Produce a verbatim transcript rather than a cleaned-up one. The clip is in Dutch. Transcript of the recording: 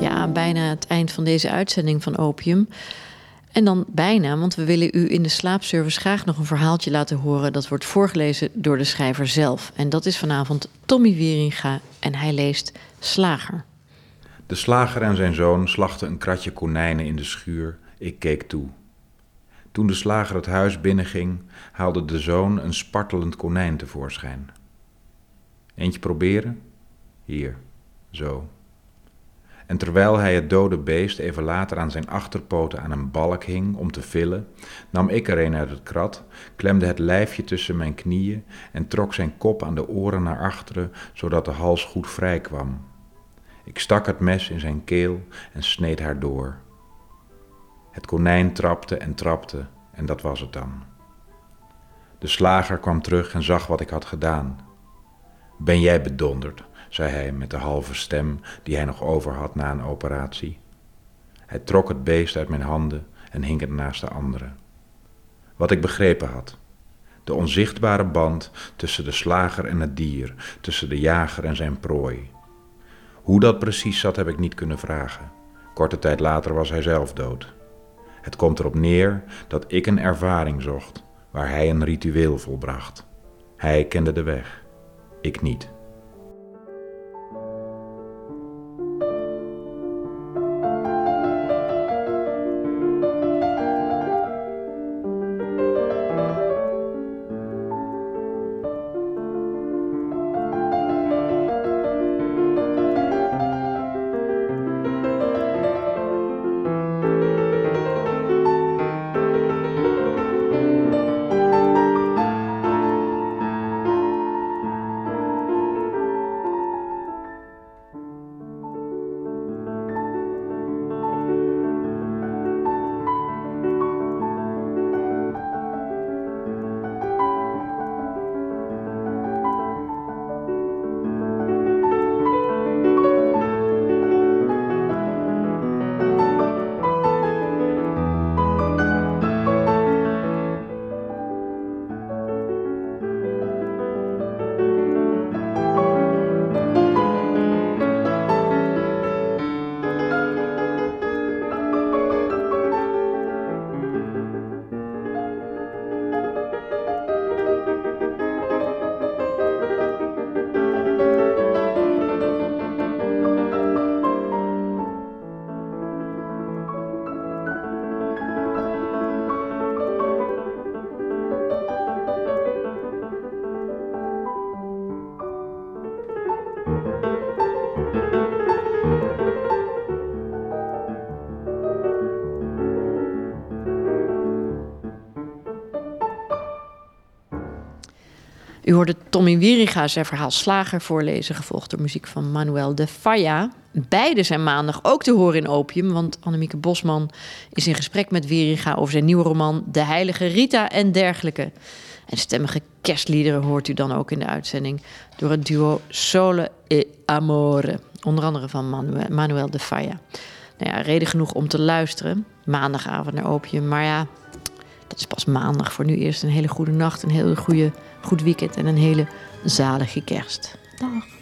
Ja, bijna het eind van deze uitzending van Opium. En dan bijna, want we willen u in de slaapservice graag nog een verhaaltje laten horen. Dat wordt voorgelezen door de schrijver zelf. En dat is vanavond Tommy Wieringa en hij leest Slager. De slager en zijn zoon slachten een kratje konijnen in de schuur. Ik keek toe. Toen de slager het huis binnenging, haalde de zoon een spartelend konijn tevoorschijn. Eentje proberen? Hier, zo. En terwijl hij het dode beest even later aan zijn achterpoten aan een balk hing om te villen, nam ik er een uit het krat, klemde het lijfje tussen mijn knieën en trok zijn kop aan de oren naar achteren, zodat de hals goed vrij kwam. Ik stak het mes in zijn keel en sneed haar door. Het konijn trapte en trapte en dat was het dan. De slager kwam terug en zag wat ik had gedaan. Ben jij bedonderd, zei hij met de halve stem die hij nog over had na een operatie. Hij trok het beest uit mijn handen en hing het naast de andere. Wat ik begrepen had. De onzichtbare band tussen de slager en het dier, tussen de jager en zijn prooi. Hoe dat precies zat heb ik niet kunnen vragen. Korte tijd later was hij zelf dood. Het komt erop neer dat ik een ervaring zocht, waar hij een ritueel volbracht. Hij kende de weg, ik niet. U hoorde Tommy Wieringa zijn verhaal Slager voorlezen, gevolgd door muziek van Manuel de Falla. Beide zijn maandag ook te horen in Opium, want Annemieke Bosman is in gesprek met Wieringa over zijn nieuwe roman De Heilige Rita en dergelijke. En stemmige kerstliederen hoort u dan ook in de uitzending door het duo Sole e Amore, onder andere van Manuel, Manuel de Falla. Nou ja, reden genoeg om te luisteren. Maandagavond naar Opium, maar ja, dat is pas maandag. Voor nu eerst een hele goede nacht, een heel goede, goed weekend en een hele zalige kerst. Dag.